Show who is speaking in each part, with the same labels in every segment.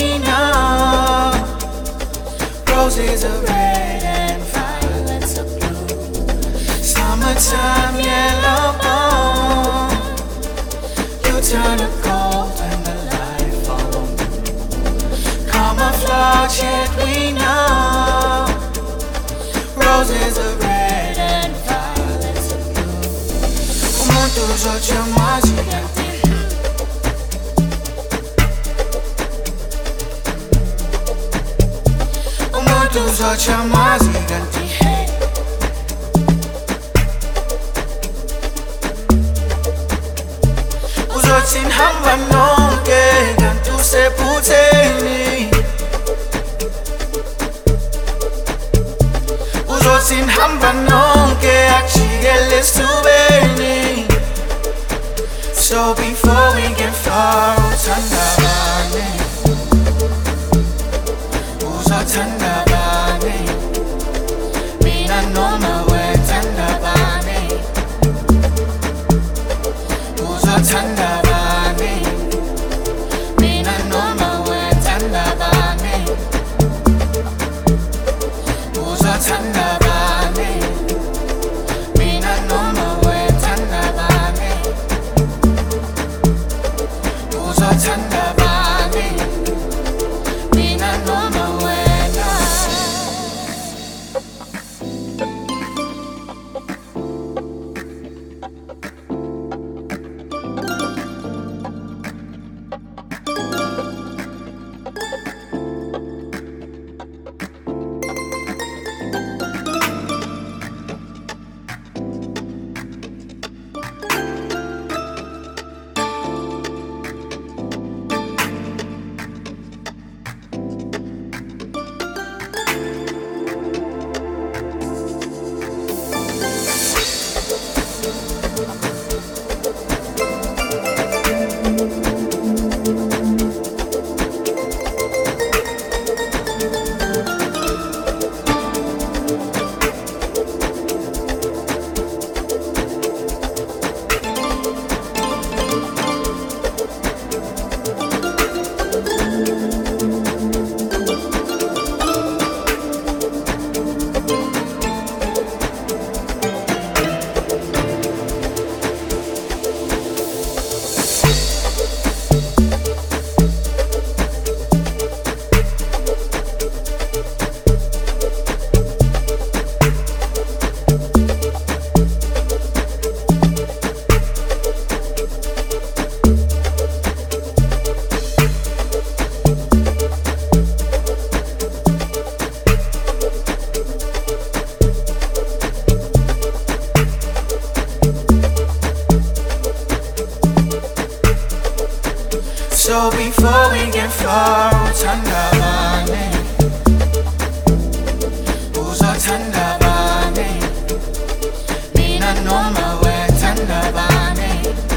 Speaker 1: we know. Roses are red and violets are blue. Summertime yellow bone. You turn to gold when the light follow me. Camouflage yet we know. Roses are red and violets are blue. Umuntu uzochamazi kanti. Umuntu uzochamazi kanti. Uzothi nihamba nonke kanti usephutheni. Uzothi nihamba nonke akujikele esithubeni. So before we get far, uthandabane. Uzothandabane. Mina noma wethandabane. Uzothandabane. Mina noma wethandabane. Uzothandabane. Mina noma wethandabane. Uzothandabane. Mina noma wena. So before we get far, uthandabane. Uzothandabane. Mina noma wethandabane.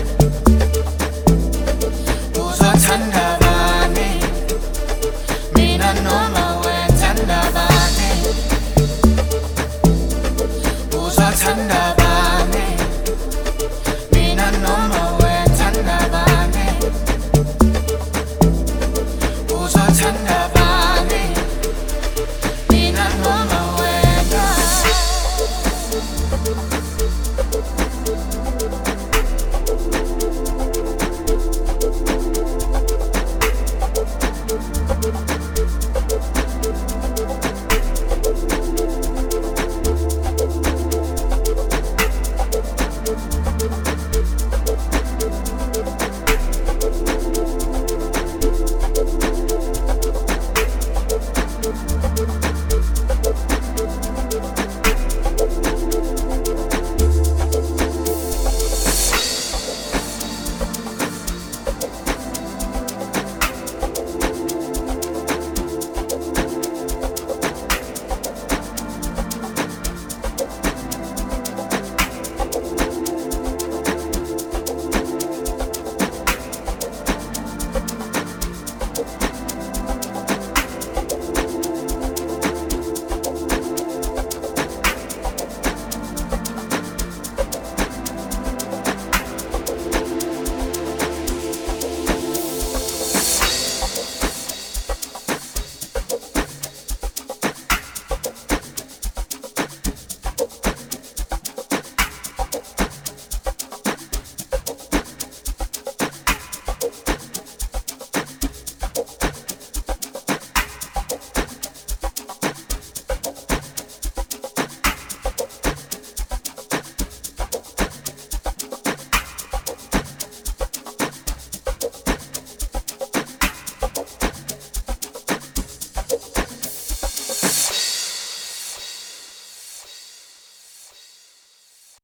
Speaker 1: Uzothandabane. Mina noma wethandabane. Uzothandabane. Mina noma wethandabane. Uzothandabane. Mina noma wena.